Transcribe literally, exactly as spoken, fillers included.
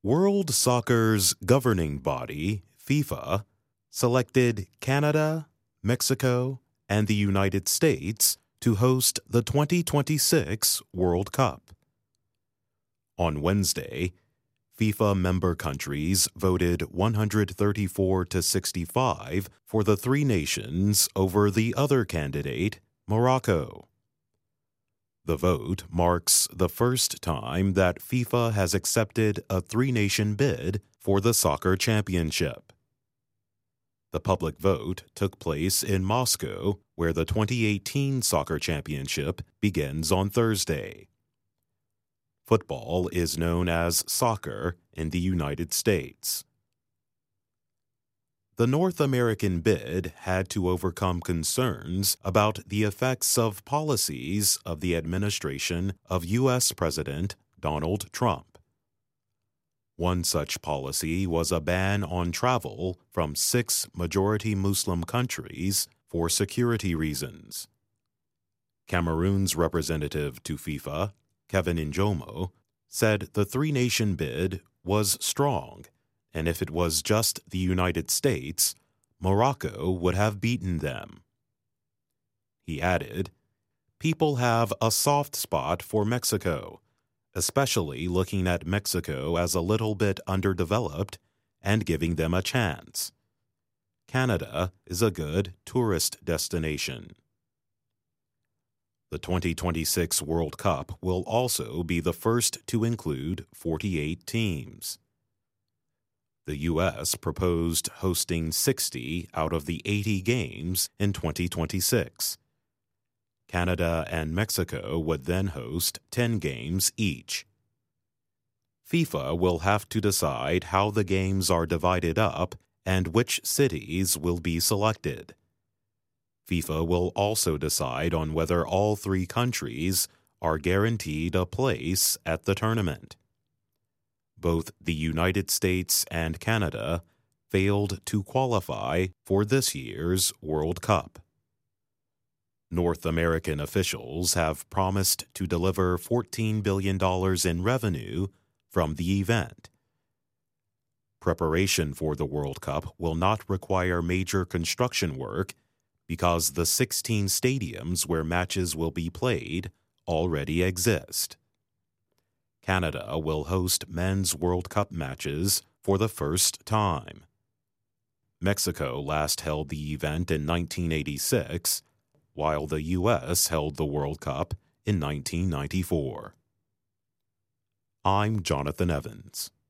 World Soccer's governing body, FIFA, selected Canada, Mexico, and the United States to host the twenty twenty-six World Cup. On Wednesday, FIFA member countries voted one hundred thirty-four to sixty-five for the three nations over the other candidate, Morocco. The vote marks the first time that FIFA has accepted a three-nation bid for the soccer championship. The public vote took place in Moscow, where the twenty eighteen soccer championship begins on Thursday. Football is known as soccer in the United States. The North American bid had to overcome concerns about the effects of policies of the administration of U S President Donald Trump. One such policy was a ban on travel from six majority Muslim countries for security reasons. Cameroon's representative to FIFA, Kevin Njomo, said the three-nation bid was strong, and if it was just the United States, Morocco would have beaten them. He added, "People have a soft spot for Mexico, especially looking at Mexico as a little bit underdeveloped and giving them a chance. Canada is a good tourist destination." The twenty twenty-six World Cup will also be the first to include forty-eight teams. The U S proposed hosting sixty out of the eighty games in twenty twenty-six. Canada and Mexico would then host ten games each. FIFA will have to decide how the games are divided up and which cities will be selected. FIFA will also decide on whether all three countries are guaranteed a place at the tournament. Both the United States and Canada failed to qualify for this year's World Cup. North American officials have promised to deliver fourteen billion dollars in revenue from the event. Preparation for the World Cup will not require major construction work because the sixteen stadiums where matches will be played already exist. Canada will host men's World Cup matches for the first time. Mexico last held the event in nineteen eighty-six, while the U S held the World Cup in nineteen ninety-four. I'm Jonathan Evans.